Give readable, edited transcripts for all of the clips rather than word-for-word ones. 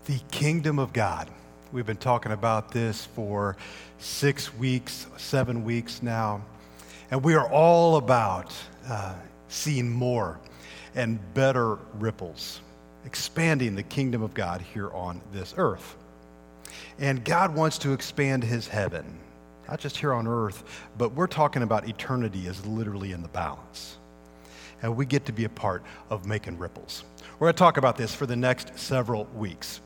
The kingdom of God. We've been talking about this for 6 weeks, 7 weeks now, and we are all about seeing more and better ripples, expanding the kingdom of God here on this earth. And God wants to expand his heaven, not just here on earth, but we're talking about eternity as literally in the balance. And we get to be a part of making ripples. We're going to talk about this for the next several weeks.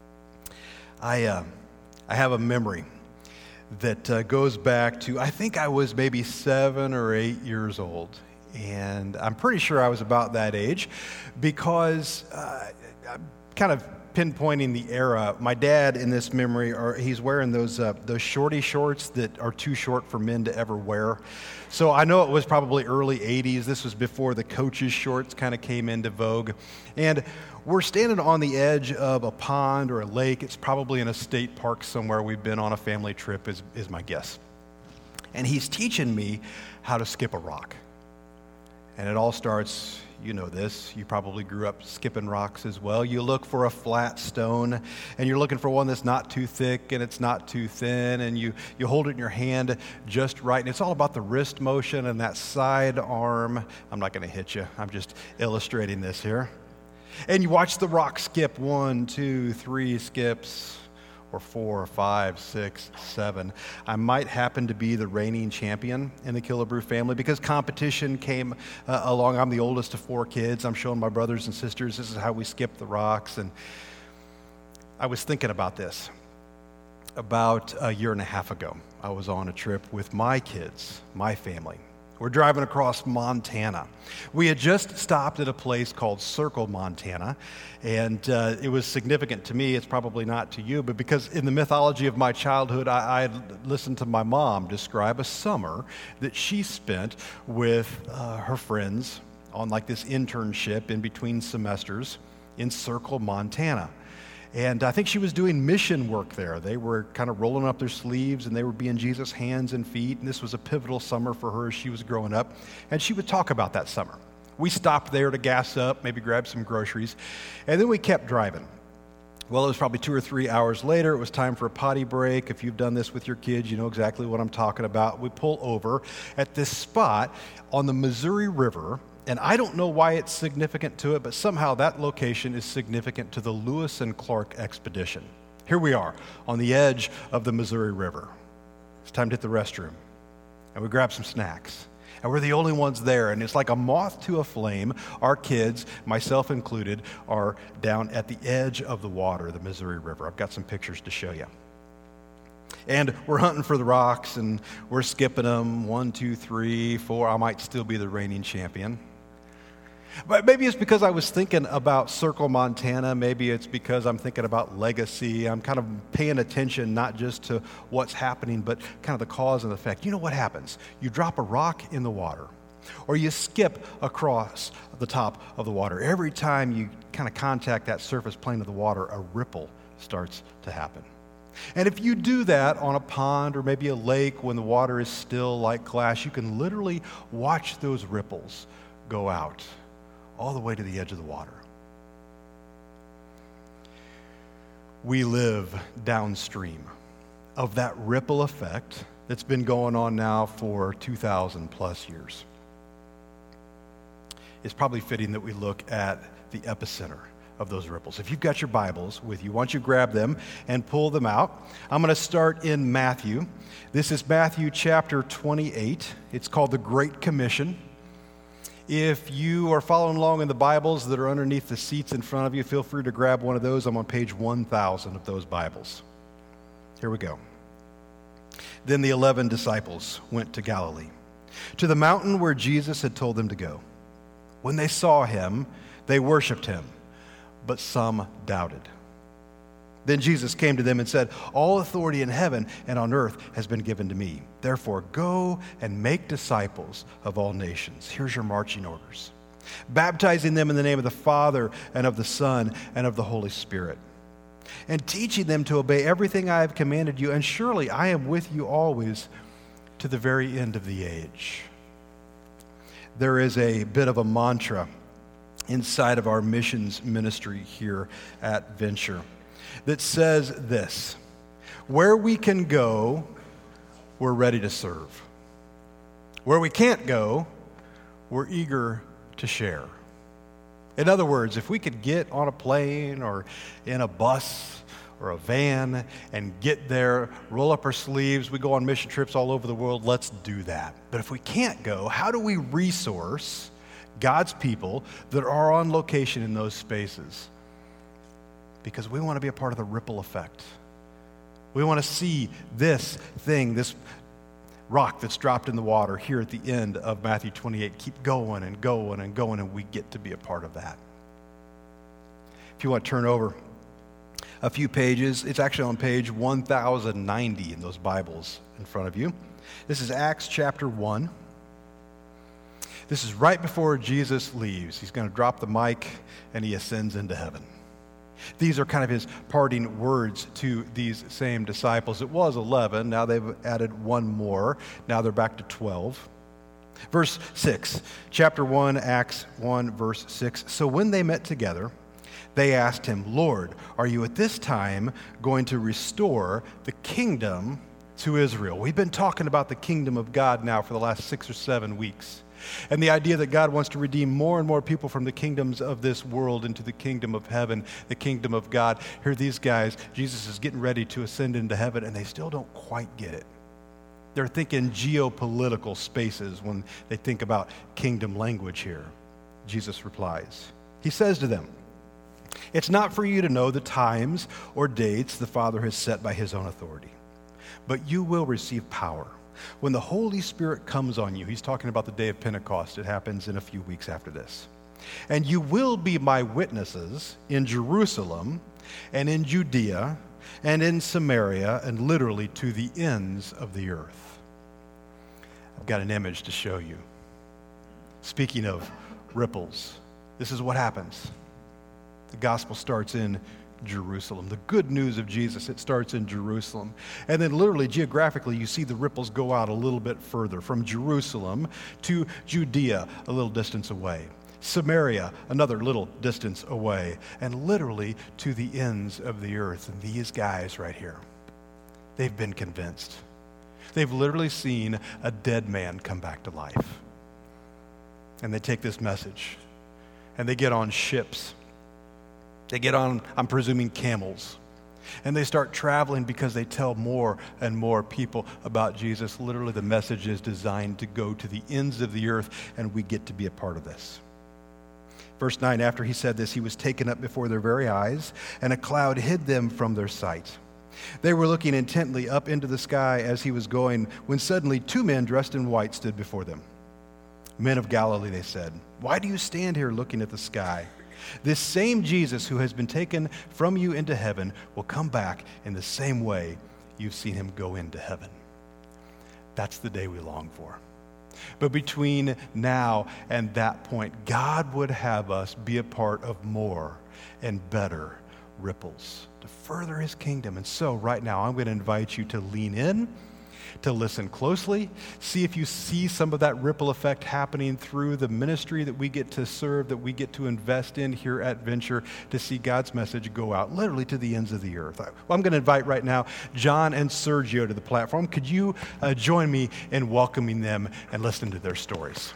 I have a memory that goes back to, I think I was maybe 7 or 8 years old. And I'm pretty sure I was about that age because I'm kind of pinpointing the era. My dad in this memory, he's wearing those shorty shorts that are too short for men to ever wear. So I know it was probably early 80s. This was before the coach's shorts kind of came into vogue. And we're standing on the edge of a pond or a lake. It's probably in a state park somewhere. We've been on a family trip is my guess. And he's teaching me how to skip a rock. And it all starts, you know this, you probably grew up skipping rocks as well. You look for a flat stone, and you're looking for one that's not too thick and it's not too thin, and you hold it in your hand just right. And it's all about the wrist motion and that side arm. I'm not going to hit you. I'm just illustrating this here. And you watch the rock skip 1, 2, 3 skips, or 4, 5, 6, 7. I might happen to be the reigning champion in the Killebrew family because competition came along. I'm the oldest of 4 kids. I'm showing my brothers and sisters this is how we skip the rocks. And I was thinking about this. About a year and a half ago, I was on a trip with my kids, my family. We're driving across Montana. We had just stopped at a place called Circle, Montana, and it was significant to me. It's probably not to you, but because in the mythology of my childhood, I had listened to my mom describe a summer that she spent with her friends on like this internship in between semesters in Circle, Montana. And I think she was doing mission work there. They were kind of rolling up their sleeves and they were being Jesus' hands and feet. And this was a pivotal summer for her as she was growing up. And she would talk about that summer. We stopped there to gas up, maybe grab some groceries. And then we kept driving. Well, it was probably 2 or 3 hours later. It was time for a potty break. If you've done this with your kids, you know exactly what I'm talking about. We pull over at this spot on the Missouri River. And I don't know why it's significant to it, but somehow that location is significant to the Lewis and Clark expedition. Here we are on the edge of the Missouri River. It's time to hit the restroom. And we grab some snacks. And we're the only ones there. And it's like a moth to a flame. Our kids, myself included, are down at the edge of the water, the Missouri River. I've got some pictures to show you. And we're hunting for the rocks, and we're skipping them. 1, 2, 3, 4. I might still be the reigning champion. But maybe it's because I was thinking about Circle, Montana. Maybe it's because I'm thinking about legacy. I'm kind of paying attention not just to what's happening, but kind of the cause and effect. You know what happens? You drop a rock in the water, or you skip across the top of the water. Every time you kind of contact that surface plane of the water, a ripple starts to happen. And if you do that on a pond or maybe a lake when the water is still like glass, you can literally watch those ripples go out all the way to the edge of the water. We live downstream of that ripple effect that's been going on now for 2,000 plus years. It's probably fitting that we look at the epicenter of those ripples. If you've got your Bibles with you, why don't you grab them and pull them out? I'm going to start in Matthew. This is Matthew chapter 28. It's called the Great Commission. If you are following along in the Bibles that are underneath the seats in front of you, feel free to grab one of those. I'm on page 1,000 of those Bibles. Here we go. Then the 11 disciples went to Galilee, to the mountain where Jesus had told them to go. When they saw him, they worshiped him, but some doubted. Then Jesus came to them and said, "All authority in heaven and on earth has been given to me. Therefore, go and make disciples of all nations." Here's your marching orders. "Baptizing them in the name of the Father and of the Son and of the Holy Spirit, and teaching them to obey everything I have commanded you. And surely I am with you always to the very end of the age." There is a bit of a mantra inside of our missions ministry here at Venture. that says this: where we can go, we're ready to serve. Where we can't go, we're eager to share. In other words, if we could get on a plane or in a bus or a van and get there, roll up our sleeves, we go on mission trips all over the world, let's do that. But if we can't go, how do we resource God's people that are on location in those spaces? Because we want to be a part of the ripple effect. We want to see this thing, this rock that's dropped in the water here at the end of Matthew 28, keep going and going and going, and we get to be a part of that. If you want to turn over a few pages, it's actually on page 1090 in those Bibles in front of you. This is Acts chapter 1. This is right before Jesus leaves. He's going to drop the mic and he ascends into heaven. These are kind of his parting words to these same disciples. It was 11. Now they've added one more. Now they're back to 12. Verse 6, chapter 1, Acts 1, verse 6. So when they met together, they asked him, Lord, are you at this time going to restore the kingdom to Israel? We've been talking about the kingdom of God now for the last 6 or 7 weeks. And the idea that God wants to redeem more and more people from the kingdoms of this world into the kingdom of heaven, the kingdom of God. Here these guys, Jesus is getting ready to ascend into heaven, and they still don't quite get it. They're thinking geopolitical spaces when they think about kingdom language here. Jesus replies. He says to them, it's not for you to know the times or dates the Father has set by his own authority, but you will receive power when the Holy Spirit comes on you. He's talking about the day of Pentecost. It happens in a few weeks after this. And you will be my witnesses in Jerusalem and in Judea and in Samaria and literally to the ends of the earth. I've got an image to show you. Speaking of ripples, this is what happens. The gospel starts in Jerusalem. The good news of Jesus, it starts in Jerusalem. And then literally, geographically, you see the ripples go out a little bit further, from Jerusalem to Judea, a little distance away. Samaria, another little distance away. And literally to the ends of the earth. And these guys right here, they've been convinced. They've literally seen a dead man come back to life. And they take this message, and they get on ships. They get on, I'm presuming, camels. And they start traveling because they tell more and more people about Jesus. Literally, the message is designed to go to the ends of the earth, and we get to be a part of this. Verse 9, after he said this, he was taken up before their very eyes, and a cloud hid them from their sight. They were looking intently up into the sky as he was going, when suddenly 2 men dressed in white stood before them. Men of Galilee, they said, why do you stand here looking at the sky? This same Jesus who has been taken from you into heaven will come back in the same way you've seen him go into heaven. That's the day we long for. But between now and that point, God would have us be a part of more and better ripples to further his kingdom. And so right now, I'm going to invite you to lean in, to listen closely, see if you see some of that ripple effect happening through the ministry that we get to serve, that we get to invest in here at Venture, to see God's message go out literally to the ends of the earth. Well, I'm going to invite right now John and Sergio to the platform. Could you join me in welcoming them and listening to their stories?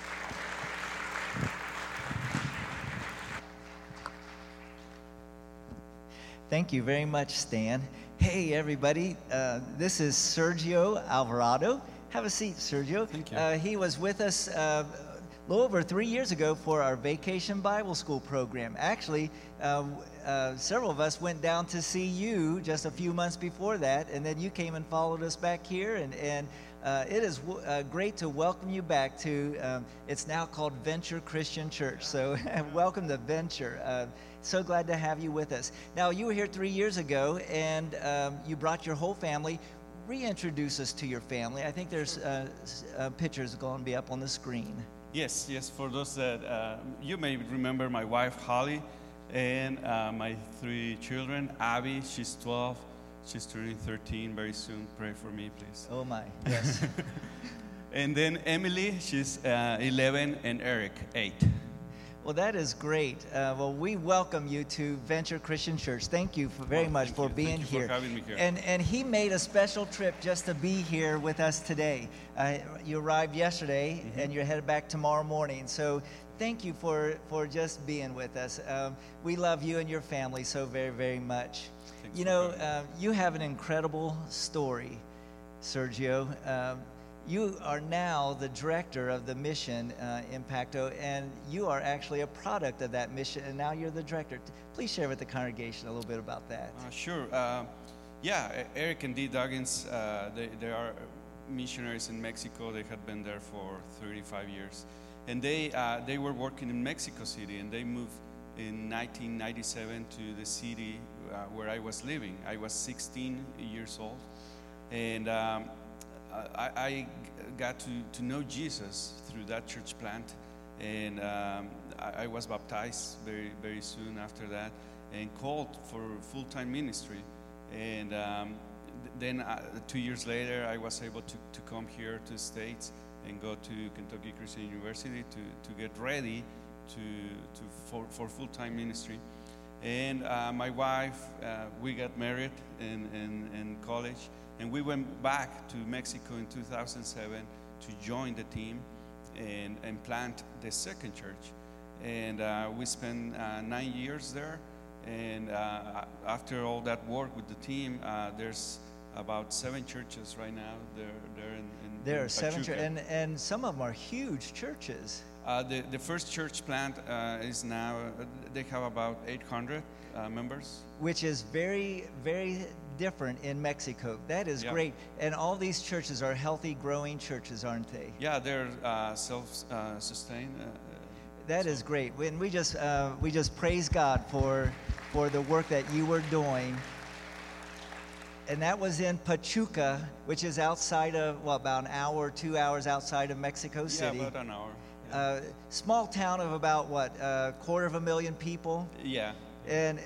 Thank you very much, Stan. Hey, everybody. This is Sergio Alvarado. Have a seat, Sergio. Thank you. He was with us a little over 3 years ago for our Vacation Bible School program. Actually, several of us went down to see you just a few months before that, and then you came and followed us back here, and it is great to welcome you back to, it's now called Venture Christian Church, so welcome to Venture. So glad to have you with us. Now, you were here 3 years ago, and you brought your whole family. Reintroduce us to your family. I think there's pictures going to be up on the screen. Yes. For those that, you may remember my wife, Holly, and my 3 children. Abby, she's 12. She's turning 13 very soon. Pray for me, please. Oh, my. Yes. And then Emily, she's 11, and Eric, 8. Well, that is great. Well, we welcome you to Venture Christian Church. Thank you very much for being Thank you here. for having me here. And he made a special trip just to be here with us today. You arrived yesterday, and you're headed back tomorrow morning. So thank you for just being with us. We love you and your family so very, very much. Thanks You for know, having me. you have an incredible story, Sergio. You are now the director of the mission, Impacto, and you are actually a product of that mission, and now you're the director. Please share with the congregation a little bit about that. Sure. Eric and Dee Duggins, they are missionaries in Mexico. They had been there for 35 years. And they were working in Mexico City, and they moved in 1997 to the city where I was living. I was 16 years old. And I got to know Jesus through that church plant, and I was baptized very, very soon after that, and called for full-time ministry. And then 2 years later, I was able to come here to the States and go to Kentucky Christian University to get ready for full-time ministry. And my wife, we got married in college. And we went back to Mexico in 2007 to join the team and plant the second church. And we spent 9 years there. And after all that work with the team, there's about 7 churches right now. There are 7 Pachuca. churches, and some of them are huge churches. The first church plant is now, they have about 800 members. Which is very, very different in Mexico. That is Yeah. great. And all these churches are healthy, growing churches, aren't they? Yeah, they're self-sustained. That is great. And we just praise God for the work that you were doing. And that was in Pachuca, which is outside of, about an hour, 2 hours outside of Mexico City. Yeah, about an hour. Yeah. Small town of about, 250,000 people? Yeah. And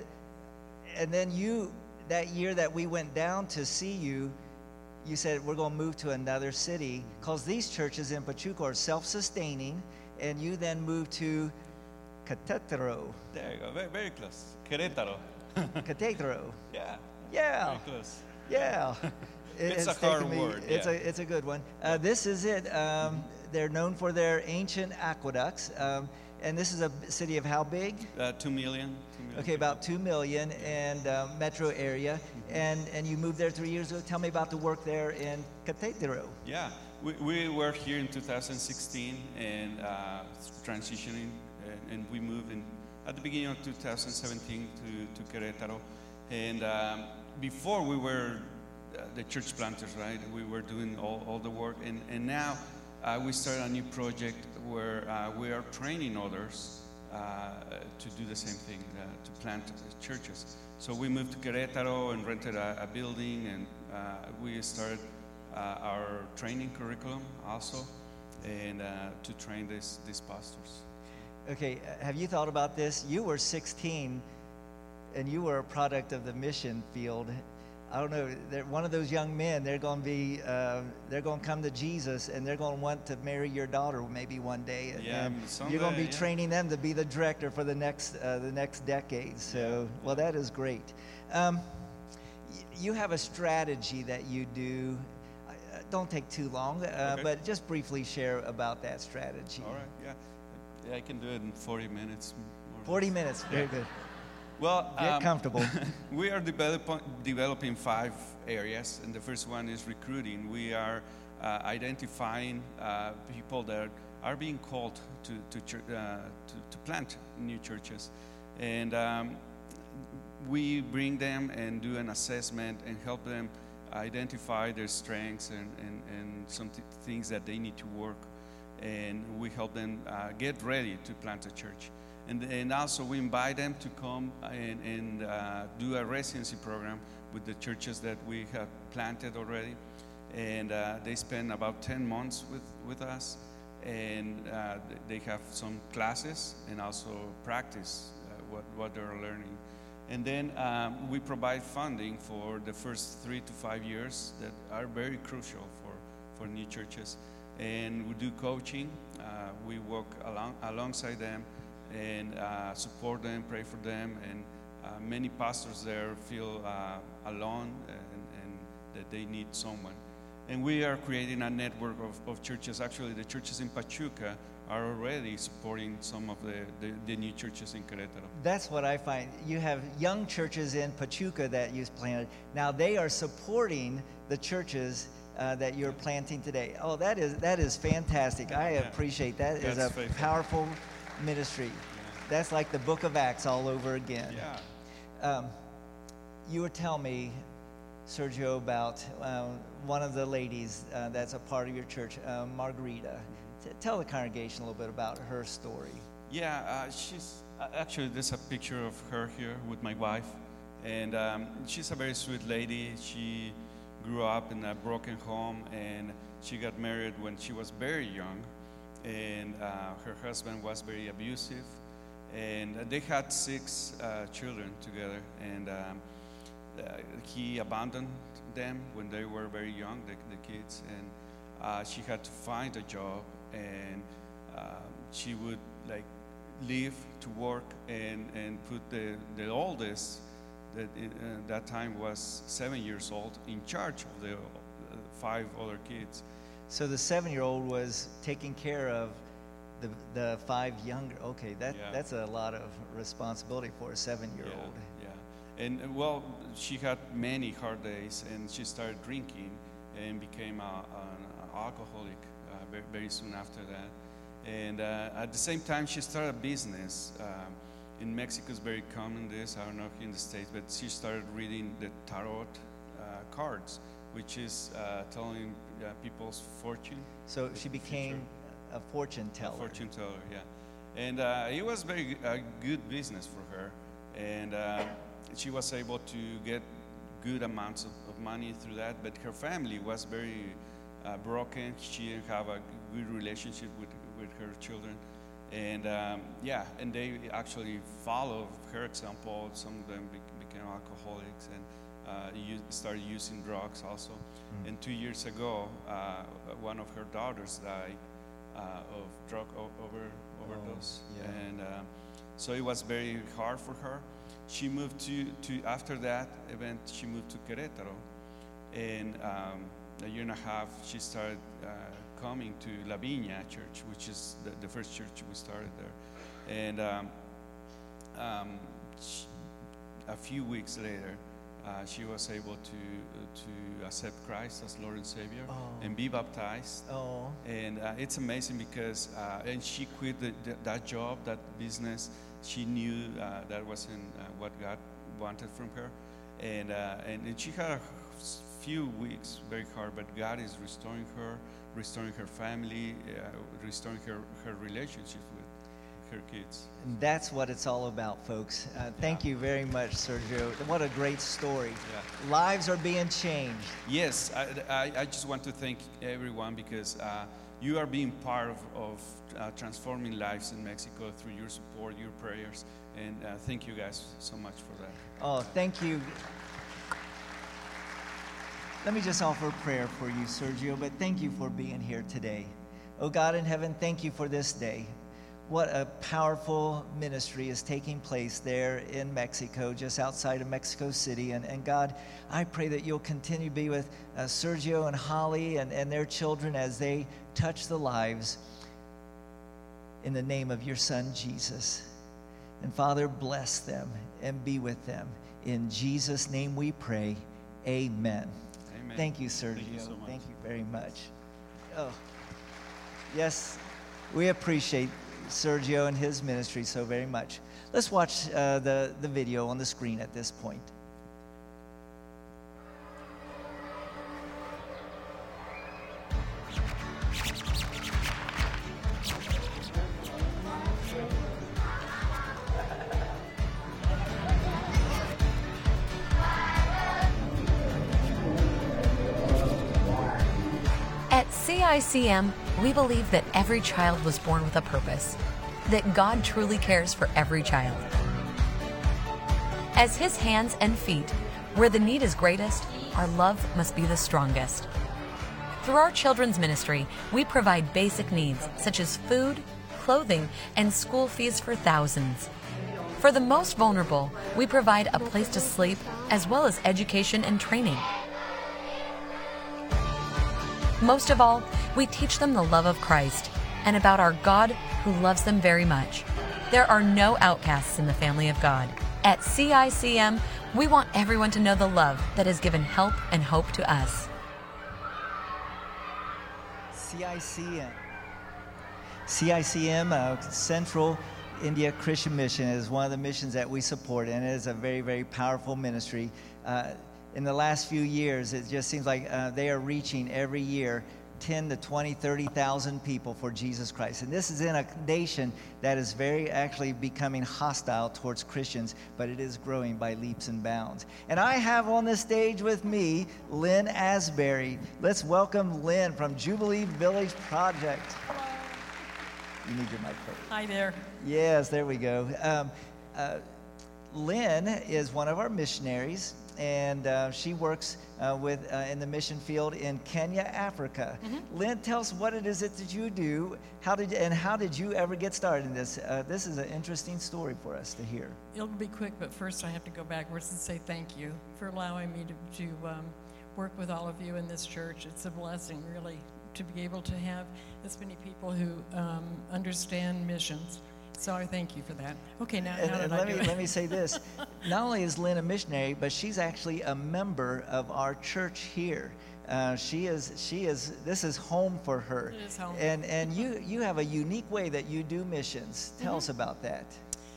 then that year that we went down to see you, you said we're going to move to another city because these churches in Pachuca are self-sustaining, and you then moved to Querétaro. There you go. Very, very close. Querétaro. Querétaro. Yeah. Yeah. Very close. Yeah. It's has a hard taken me- word, It's yeah. it's a good one. This is it. They're known for their ancient aqueducts. And this is a city of how big? 2 million. Okay, about 2 million and metro area. And you moved there 3 years ago. Tell me about the work there in Querétaro. Yeah. We were here in 2016 and transitioning, and we moved at the beginning of 2017 to Querétaro. And before we were the church planters, right? We were doing all the work. And now we started a new project where we are training others to do the same thing, to plant churches. So we moved to Querétaro and rented a building, and we started our training curriculum also, and to train these pastors. Okay, have you thought about this? You were 16 and you were a product of the mission field. I don't know, one of those young men, they're going to come to Jesus, and they're going to want to marry your daughter maybe one day. Yeah, and someday, you're going to be yeah. training them to be the director for the next decade. So, well, that is great. You have a strategy that you do. Don't take too long, Okay. but just briefly share about that strategy. All right, yeah, I can do it in 40 minutes. more or 40 less. minutes, very good. Well, Get comfortable. we are developing 5 areas, and the first one is recruiting. We are identifying people that are being called to plant new churches, and we bring them and do an assessment and help them identify their strengths and some things that they need to work, and we help them get ready to plant a church. And also we invite them to come and do a residency program with the churches that we have planted already. And they spend about 10 months with us, and they have some classes and also practice what they're learning. And then we provide funding for the first 3 to 5 years that are very crucial for new churches. And we do coaching. We work alongside them and support them, pray for them. And many pastors there feel alone and that they need someone. And we are creating a network of churches. Actually, the churches in Pachuca are already supporting some of the new churches in Querétaro. That's what I find. You have young churches in Pachuca that you planted. Now they are supporting the churches that you're planting today. Oh, that is fantastic. I appreciate that. Is a faithful. Powerful ministry. That's like the book of Acts all over again. Yeah. You were telling me, Sergio, about one of the ladies that's a part of your church, Margarita. Tell the congregation a little bit about her story. Yeah, she's actually, there's a picture of her here with my wife, and she's a very sweet lady. She grew up in a broken home, and she got married when she was very young, and her husband was very abusive, and they had 6 children together, and he abandoned them when they were very young, the kids, and she had to find a job, and she would like leave to work and put the oldest, that that time was 7 years old, in charge of the 5 other kids. So the 7-year-old was taking care of the 5 younger. Okay, that's a lot of responsibility for a 7-year-old. Yeah. And well, she had many hard days, and she started drinking and became an alcoholic very soon after that. And at the same time, she started a business. In Mexico, it's very common this, I don't know in the States, but she started reading the tarot cards, which is telling people's fortune. So she became a fortune teller. A fortune teller, yeah. And it was very good business for her. And she was able to get good amounts of money through that, but her family was very broken. She didn't have a good relationship with her children. And and they actually followed her example. Some of them became alcoholics and started using drugs also. And 2 years ago, one of her daughters died of drug overdose. And so it was very hard for her. She moved to after that event, she moved to Querétaro. And a year and a half, she started coming to La Viña Church, which is the first church we started there. And a few weeks later, she was able to accept Christ as Lord and Savior and be baptized. And it's amazing because, and she quit that job, that business. She knew that wasn't what God wanted from her. And she had a few weeks very hard, but God is restoring her family, restoring her relationship with her kids. And that's what it's all about, folks. Thank you very much, Sergio. What a great story. Yeah. Lives are being changed. Yes, I just want to thank everyone because you are being part of transforming lives in Mexico through your support, your prayers, and thank you guys so much for that. Oh, thank you. Let me just offer a prayer for you, Sergio, but thank you for being here today. Oh God in heaven, thank you for this day. What a powerful ministry is taking place there in Mexico, just outside of Mexico City. And God, I pray that you'll continue to be with Sergio and Holly and their children as they touch the lives in the name of your son, Jesus. And Father, bless them and be with them. In Jesus' name we pray, amen. Amen. Thank you, Sergio. Thank you so much. Thank you very much. Oh, yes, we appreciate Sergio and his ministry so very much. Let's watch the video on the screen at this point. At CICM, we believe that every child was born with a purpose, that God truly cares for every child. As His hands and feet, where the need is greatest, our love must be the strongest. Through our children's ministry, we provide basic needs such as food, clothing, and school fees for thousands. For the most vulnerable, we provide a place to sleep as well as education and training. Most of all, we teach them the love of Christ and about our God who loves them very much. There are no outcasts in the family of God. At CICM, we want everyone to know the love that has given help and hope to us. CICM. CICM, Central India Christian Mission, is one of the missions that we support, and it is a very, very powerful ministry. In the last few years, it just seems like they are reaching every year 10 to 20, 30,000 people for Jesus Christ. And this is in a nation that is very actually becoming hostile towards Christians, but it is growing by leaps and bounds. And I have on the stage with me Lynn Asbury. Let's welcome Lynn from Jubilee Village Project. Hello. You need your microphone. Hi there. Yes, there we go. Lynn is one of our missionaries, and she works in the mission field in Kenya, Africa. Mm-hmm. Lynn, tell us what it is that you do. How did you ever get started in this? This is an interesting story for us to hear. It'll be quick, but first I have to go backwards and say thank you for allowing me to work with all of you in this church. It's a blessing, really, to be able to have this many people who understand missions. So I thank you for that. Okay, now let me say this. Not only is Lynn a missionary, but she's actually a member of our church here. She is. This is home for her. It is home. And you have a unique way that you do missions. Tell us about that.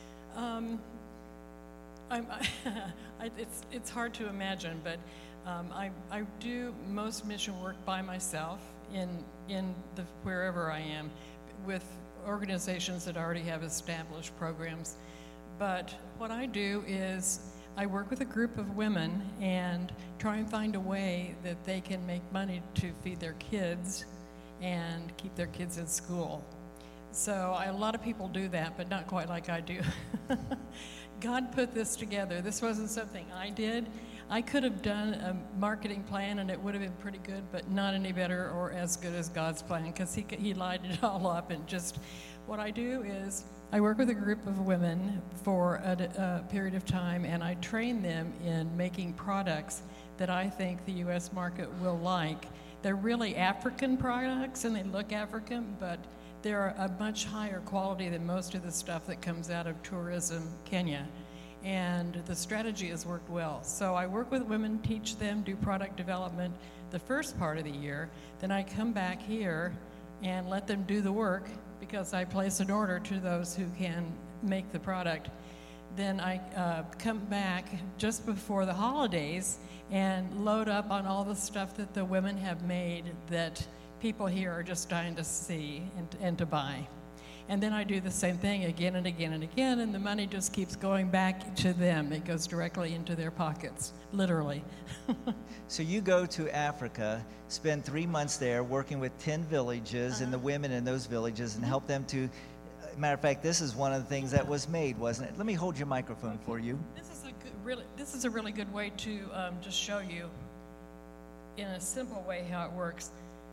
It's hard to imagine, but I do most mission work by myself in wherever I am, with organizations that already have established programs. But what I do is I work with a group of women and try and find a way that they can make money to feed their kids and keep their kids in school. So a lot of people do that, but not quite like I do. God put this together. This wasn't something I did. I could have done a marketing plan and it would have been pretty good, but not any better or as good as God's plan, because he lined it all up. And just what I do is I work with a group of women for a period of time, and I train them in making products that I think the U.S. market will like. They're really African products and they look African, but they're a much higher quality than most of the stuff that comes out of tourism Kenya. And the strategy has worked well. So I work with women, teach them, do product development the first part of the year. Then I come back here and let them do the work, because I place an order to those who can make the product. Then I come back just before the holidays and load up on all the stuff that the women have made that people here are just dying to see and to buy. And then I do the same thing again and again and again, and the money just keeps going back to them. It goes directly into their pockets, literally. So you go to Africa, spend 3 months there working with 10 villages and the women in those villages, and help them to, matter of fact, this is one of the things that was made, wasn't it? Let me hold your microphone for you. This is a really good way to just show you in a simple way how it works.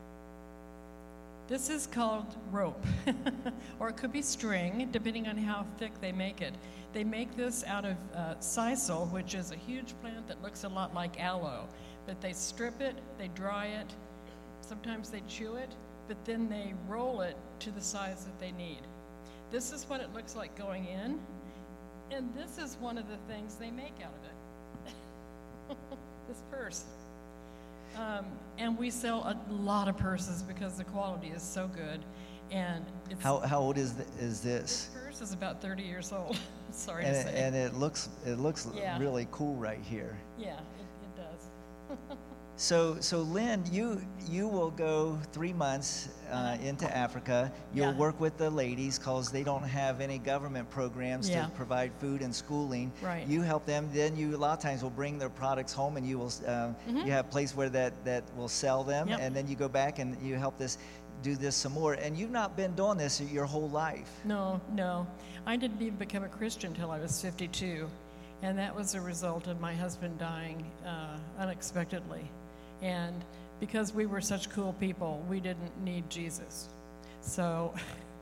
This is called rope, or it could be string, depending on how thick they make it. They make this out of sisal, which is a huge plant that looks a lot like aloe. But they strip it, they dry it, sometimes they chew it, but then they roll it to the size that they need. This is what it looks like going in, and this is one of the things they make out of it. This purse. And we sell a lot of purses because the quality is so good. And it's, how old is this? This purse is about 30 years old. Sorry to say. And it looks really cool right here. Yeah, it does. So Lynn, you will go 3 months into Africa. You'll work with the ladies because they don't have any government programs to provide food and schooling. Right. You help them. Then you a lot of times will bring their products home, and you will you have a place where that will sell them, and then you go back and you help do this some more. And you've not been doing this your whole life. No. I didn't even become a Christian until I was 52, and that was a result of my husband dying unexpectedly. And because we were such cool people, we didn't need Jesus. So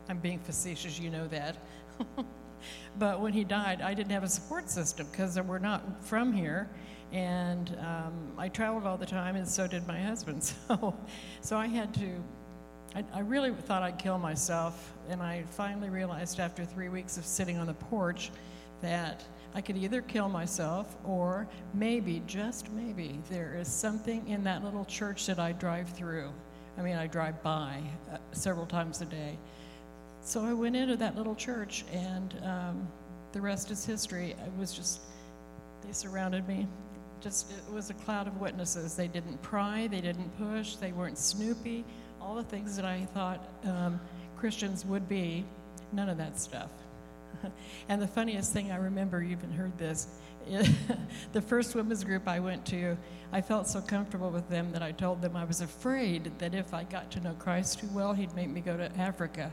I'm being facetious, you know that. But when he died, I didn't have a support system because we're not from here. And I traveled all the time, and so did my husband. So I had to, I really thought I'd kill myself. And I finally realized after 3 weeks of sitting on the porch that I could either kill myself or maybe, just maybe, there is something in that little church that I drive through. I mean, I drive by several times a day. So I went into that little church, and the rest is history. It was just, they surrounded me. Just, it was a cloud of witnesses. They didn't pry, they didn't push, they weren't snoopy. All the things that I thought Christians would be, none of that stuff. And the funniest thing, I remember, you even heard this, the first women's group I went to, I felt so comfortable with them that I told them I was afraid that if I got to know Christ too well, he'd make me go to Africa.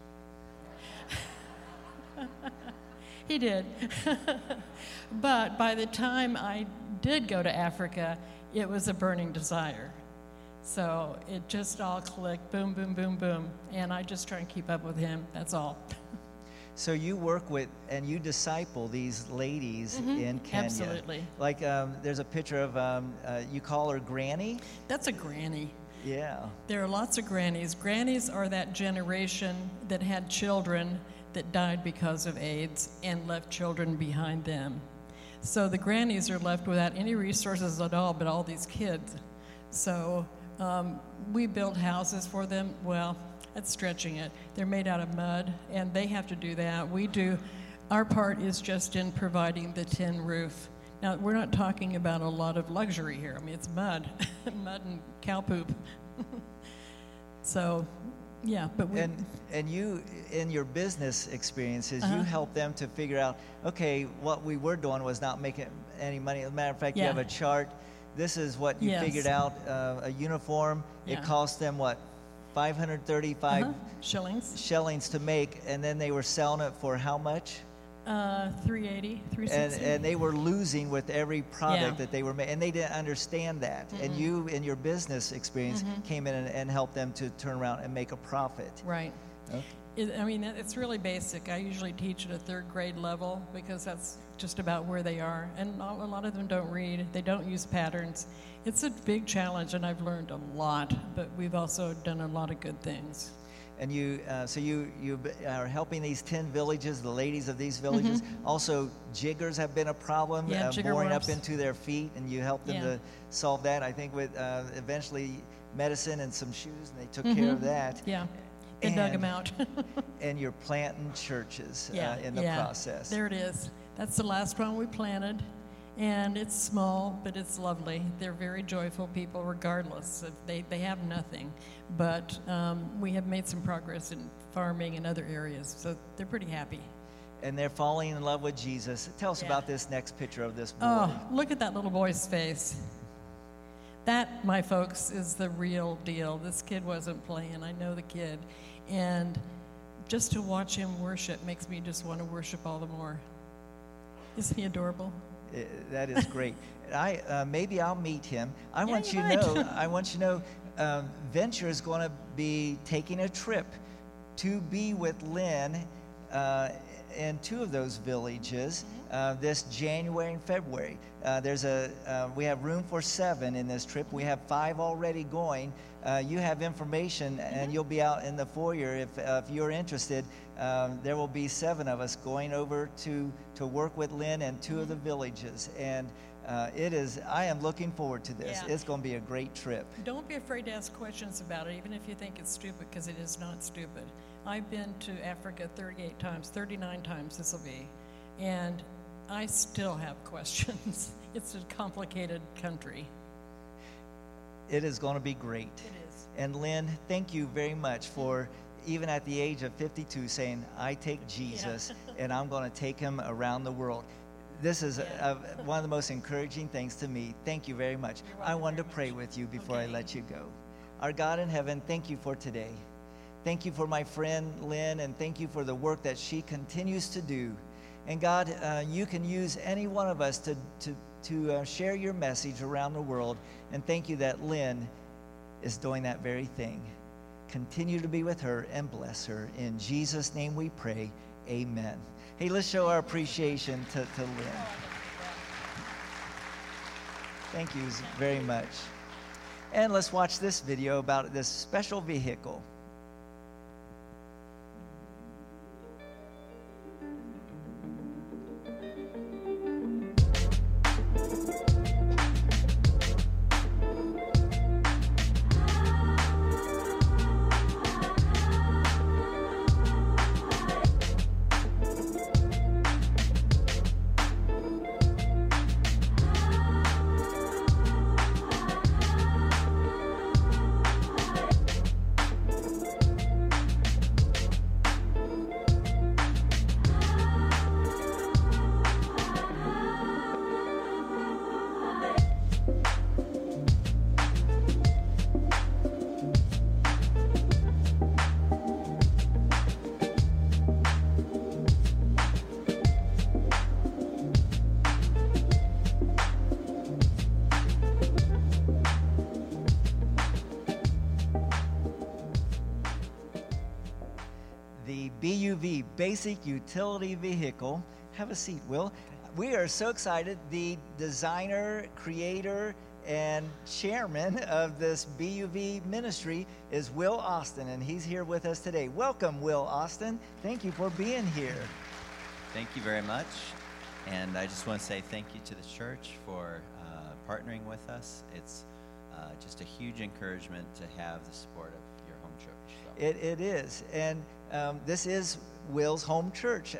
He did. But by the time I did go to Africa, it was a burning desire. So it just all clicked, boom, boom, boom, boom. And I just try and keep up with him, that's all. So you work with and you disciple these ladies in Kenya. Absolutely. Like there's a picture of, you call her Granny? That's a granny. Yeah. There are lots of grannies. Grannies are that generation that had children that died because of AIDS and left children behind them. So the grannies are left without any resources at all but all these kids. So we build houses for them. Well, that's stretching it. They're made out of mud, and they have to do that. We do. Our part is just in providing the tin roof. Now, we're not talking about a lot of luxury here. I mean, it's mud, mud and cow poop. So, yeah, but we... And you, in your business experiences, you help them to figure out, okay, what we were doing was not making any money. As a matter of fact, you have a chart. This is what you figured out, a uniform. It cost them, what, 535 shillings to make, and then they were selling it for how much? 380, 360. And they were losing with every product that they were making, and they didn't understand that. And you, in your business experience, came in and helped them to turn around and make a profit. Right. Okay. I mean, it's really basic. I usually teach at a third grade level because that's just about where they are. And a lot of them don't read. They don't use patterns. It's a big challenge, and I've learned a lot, but we've also done a lot of good things. And you, so you are helping these 10 villages, the ladies of these villages. Also, jiggers have been a problem, boring up into their feet, and you help them to solve that. I think with eventually medicine and some shoes, and they took care of that. Yeah, they dug them out. And you're planting churches in the process. There it is. That's the last one we planted. And it's small, but it's lovely. They're very joyful people regardless. They have nothing. But we have made some progress in farming and other areas, so they're pretty happy. And they're falling in love with Jesus. Tell us about this next picture of this boy. Oh, look at that little boy's face. That, my folks, is the real deal. This kid wasn't playing. I know the kid. And just to watch him worship makes me just want to worship all the more. Isn't he adorable? That is great. Maybe I'll meet him. I want you to know, Venture is going to be taking a trip to be with Lynn in 2 of those villages this January and February. We have room for 7 in this trip. We have 5 already going. You have information, and you'll be out in the foyer if you're interested. There will be 7 of us going over to work with Lynn and 2 of the villages. And I am looking forward to this. It's going to be a great trip. Don't be afraid to ask questions about it, even if you think it's stupid, because it is not stupid. I've been to Africa 38 times, 39 times this will be, and I still have questions. It's a complicated country. It is going to be great. It is. And Lynn, thank you very much for, even at the age of 52, saying, I take Jesus and I'm going to take him around the world. This is one of the most encouraging things to me. Thank you very much. I wanted to pray with you before I let you go. Our God in heaven, thank you for today. Thank you for my friend Lynn, and thank you for the work that she continues to do. And God, you can use any one of us to share your message around the world. And thank you that Lynn is doing that very thing. continue to be with her and bless her. In Jesus' name we pray, amen. Hey, let's show our appreciation to Lynn. Thank you very much. And let's watch this video about this special vehicle. BUV, Basic Utility Vehicle. Have a seat, Will. We are so excited. The designer, creator, and chairman of this BUV ministry is Will Austin, and he's here with us today. Welcome, Will Austin. Thank you for being here. Thank you very much. And I just want to say thank you to the church for partnering with us. It's just a huge encouragement to have the support of your home church. So. It is. And this is Will's home church.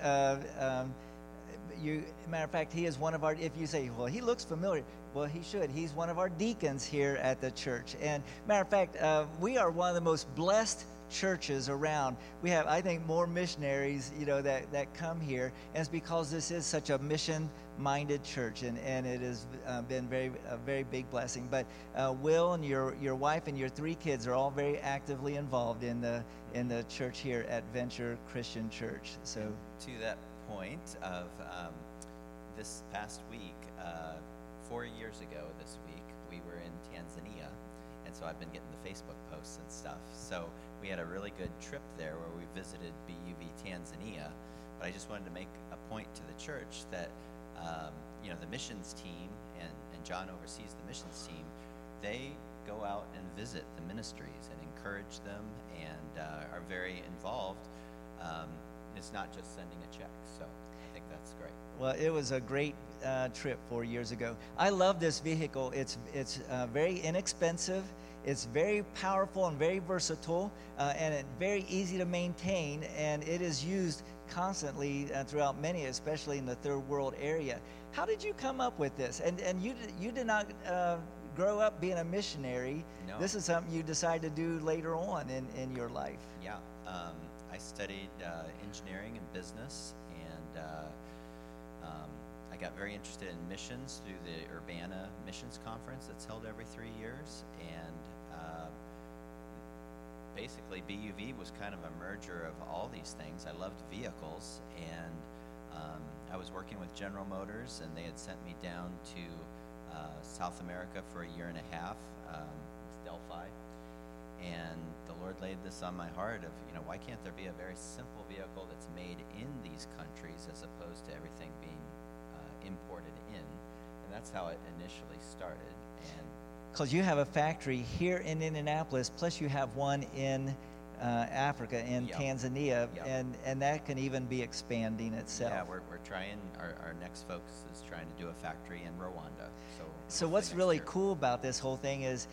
Matter of fact, he is one of our, if you say, well, he looks familiar, well, he should. He's one of our deacons here at the church. And matter of fact, we are one of the most blessed churches around. We have, I think, more missionaries, that come here, and it's because this is such a mission-minded church, and it has been a very big blessing. But Will and your wife and your 3 kids are all very actively involved in the church here at Venture Christian Church. So to that point of this past week, 4 years ago this week, we were in Tanzania, and so I've been getting the Facebook posts and stuff. So we had a really good trip there where we visited BUV Tanzania, but I just wanted to make a point to the church that the missions team, and John oversees the missions team, they go out and visit the ministries and encourage them and are very involved. It's not just sending a check, so I think that's great. Well, it was a great trip 4 years ago. I love this vehicle. It's very inexpensive. It's very powerful and very versatile, and it's very easy to maintain, and it is used constantly throughout many, especially in the third world area. How did you come up with this? And you did not grow up being a missionary. No. This is something you decided to do later on in your life. Yeah. I studied engineering and business, and I got very interested in missions through the Urbana Missions Conference that's held every 3 years, and basically BUV was kind of a merger of all these things. I loved vehicles, and I was working with General Motors, and they had sent me down to South America for a year and a half, Delphi, and the Lord laid this on my heart of, why can't there be a very simple vehicle that's made in these countries as opposed to everything being imported in? And that's how it initially started. And because you have a factory here in Indianapolis, plus you have one in Africa, in Yep. Tanzania, Yep. and that can even be expanding itself. yeah, we're trying, our next focus is trying to do a factory in Rwanda. So what's next really year. cool about this whole thing is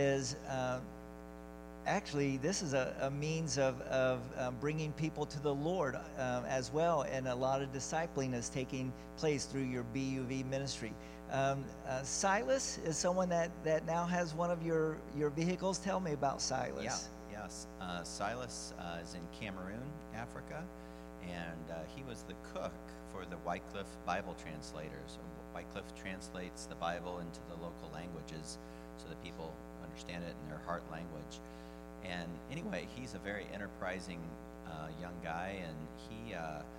actually this is a means of bringing people to the Lord as well, and a lot of discipling is taking place through your BUV ministry. Silas is someone that now has one of your vehicles. Tell me about Silas. Yes. Silas is in Cameroon, Africa, and he was the cook for the Wycliffe Bible translators. Wycliffe translates the Bible into the local languages so that people understand it in their heart language. And anyway, he's a very enterprising young guy, and he,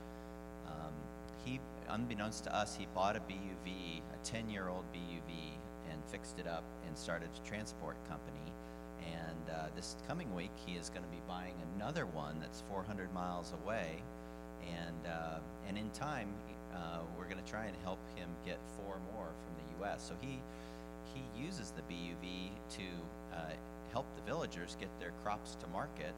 unbeknownst to us, he bought a BUV, a 10-year-old BUV, and fixed it up and started a transport company. And this coming week, he is going to be buying another one that's 400 miles away. And in time, we're going to try and help him get 4 more from the U.S. So he uses the BUV to help the villagers get their crops to market.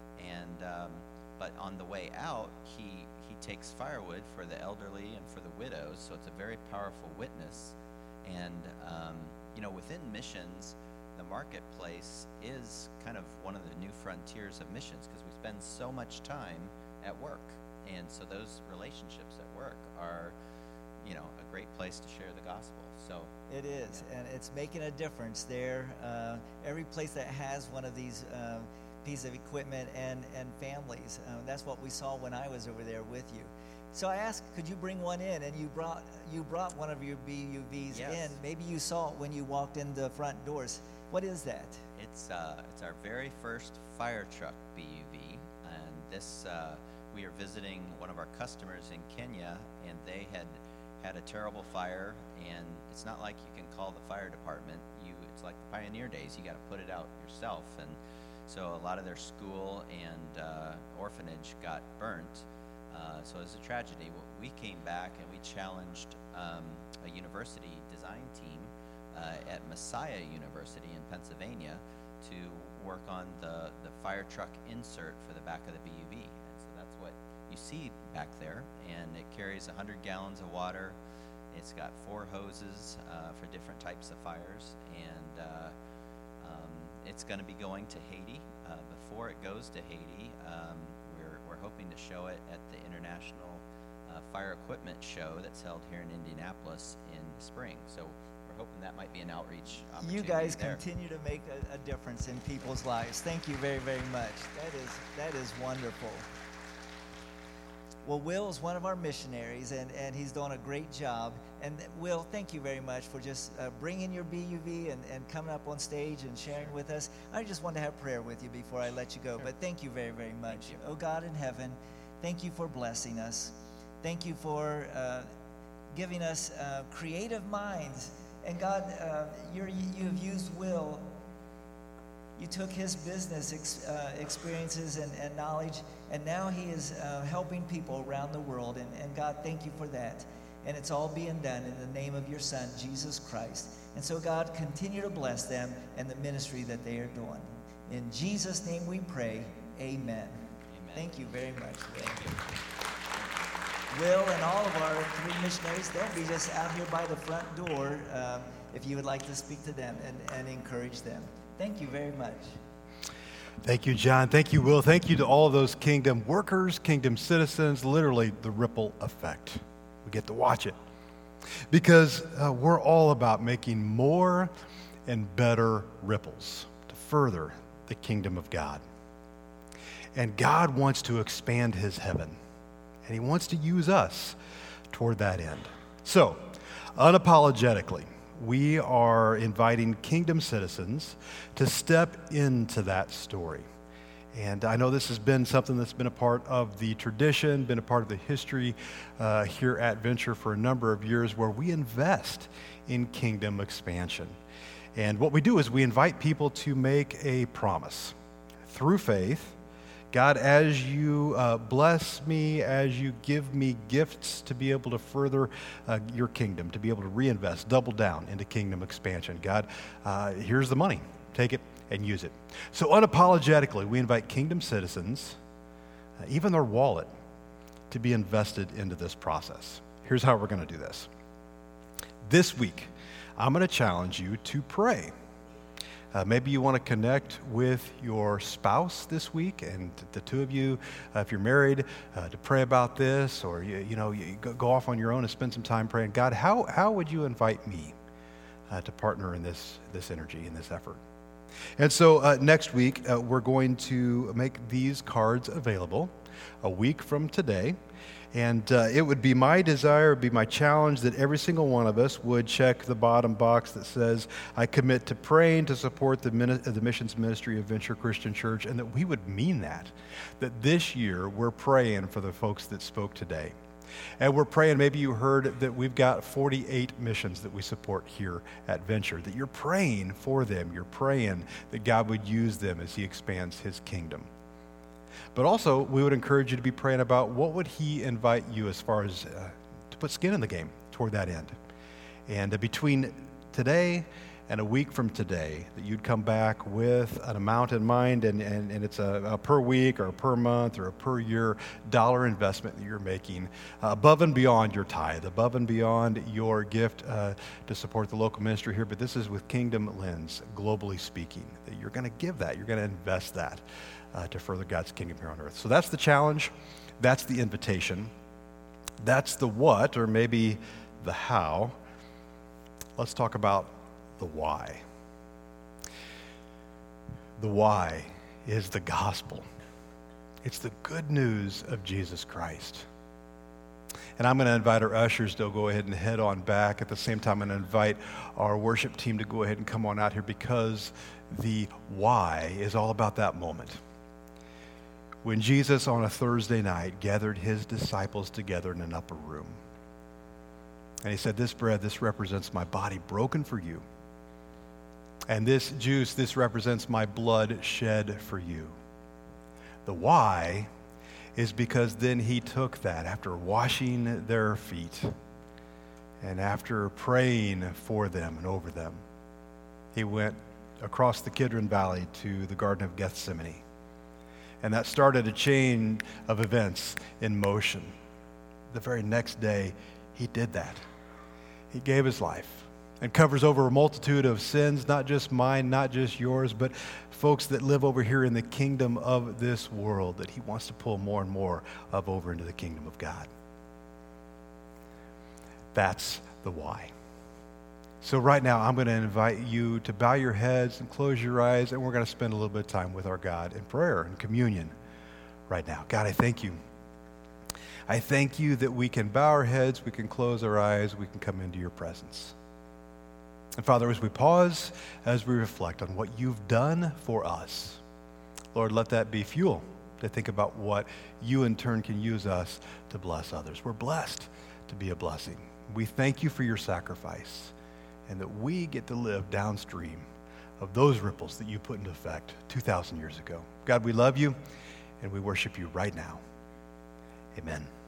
But on the way out, he takes firewood for the elderly and for the widows. So it's a very powerful witness. And within missions, the marketplace is kind of one of the new frontiers of missions, because we spend so much time at work. And so those relationships at work are, a great place to share the gospel. So it is, and it's making a difference there. Every place that has one of these pieces of equipment and families, that's what we saw when I was over there with you. So I asked, could you bring one in? And you brought one of your BUVs in. Maybe you saw it when you walked in the front doors. What is that? It's our very first fire truck BUV, and this we are visiting one of our customers in Kenya, and they had a terrible fire, and it's not like you can call the fire department. It's like the pioneer days. You got to put it out yourself, and so a lot of their school and orphanage got burnt. So it was a tragedy. We came back and we challenged a university design team at Messiah University in Pennsylvania to work on the fire truck insert for the back of the BUV. And so that's what you see back there. And it carries 100 gallons of water. It's got 4 hoses for different types of fires. And it's going to be going to Haiti. Before it goes to Haiti, we're hoping to show it at the International Fire Equipment Show that's held here in Indianapolis in spring. So we're hoping that might be an outreach opportunity. You guys there. continue to make a difference in people's lives. Thank you very, very much. That is wonderful. Well, Will is one of our missionaries, and he's doing a great job. And Will, thank you very much for just bringing your BUV and coming up on stage and sharing with us. I just wanted to have prayer with you before I let you go, but thank you very, very much. Oh, God in heaven, thank you for blessing us. Thank you for giving us creative minds. And God, you have used Will. You took his business experiences and knowledge, and now he is helping people around the world. And God, thank you for that. And it's all being done in the name of your Son, Jesus Christ. And so, God, continue to bless them and the ministry that they are doing. In Jesus' name we pray, amen. Amen. Thank you very much, Will. Thank you. Will and all of our 3 missionaries, they'll be just out here by the front door if you would like to speak to them and encourage them. Thank you very much. Thank you, John. Thank you, Will. Thank you to all of those kingdom workers, kingdom citizens, literally the ripple effect. We get to watch it because we're all about making more and better ripples to further the kingdom of God. And God wants to expand his heaven, and he wants to use us toward that end. So, unapologetically, we are inviting kingdom citizens to step into that story. And I know this has been something that's been a part of the tradition, been a part of the history here at Venture for a number of years, where we invest in kingdom expansion. And what we do is we invite people to make a promise through faith. God, as you bless me, as you give me gifts to be able to further your kingdom, to be able to reinvest, double down into kingdom expansion. God, here's the money. Take it and use it. So unapologetically, we invite kingdom citizens, even their wallet, to be invested into this process. Here's how we're going to do this. This week, I'm going to challenge you to pray. Maybe you want to connect with your spouse this week, and the 2 of you, if you're married, to pray about this, or you go off on your own and spend some time praying. God, how would you invite me to partner in this energy, in this effort? And so next week, we're going to make these cards available a week from today. And it would be my desire, it would be my challenge that every single one of us would check the bottom box that says, I commit to praying to support the missions ministry of Venture Christian Church, and that we would mean that this year we're praying for the folks that spoke today. And we're praying, maybe you heard that we've got 48 missions that we support here at Venture, that you're praying for them. You're praying that God would use them as he expands his kingdom. But also, we would encourage you to be praying about what would he invite you as far as to put skin in the game toward that end. And between today and a week from today, that you'd come back with an amount in mind, and it's a per week or a per month or a per year dollar investment that you're making above and beyond your tithe, above and beyond your gift to support the local ministry here. But this is with Kingdom Lens, globally speaking, that you're going to give that, you're going to invest that to further God's kingdom here on earth. So that's the challenge, that's the invitation, that's the what, or maybe the how. Let's talk about the why. The why is the gospel. It's the good news of Jesus Christ. And I'm going to invite our ushers to go ahead and head on back. At the same time, I'm going to invite our worship team to go ahead and come on out here, because the why is all about that moment. When Jesus on a Thursday night gathered his disciples together in an upper room. And he said, this bread, this represents my body broken for you. And this juice, this represents my blood shed for you. The why is because then he took that after washing their feet and after praying for them and over them. He went across the Kidron Valley to the Garden of Gethsemane. And that started a chain of events in motion. The very next day, he did that. He gave his life and covers over a multitude of sins, not just mine, not just yours, but folks that live over here in the kingdom of this world that he wants to pull more and more of over into the kingdom of God. That's the why. So right now, I'm going to invite you to bow your heads and close your eyes, and we're going to spend a little bit of time with our God in prayer and communion right now. God, I thank you. I thank you that we can bow our heads, we can close our eyes, we can come into your presence. And Father, as we pause, as we reflect on what you've done for us, Lord, let that be fuel to think about what you in turn can use us to bless others. We're blessed to be a blessing. We thank you for your sacrifice, and that we get to live downstream of those ripples that you put into effect 2,000 years ago. God, we love you, and we worship you right now. Amen.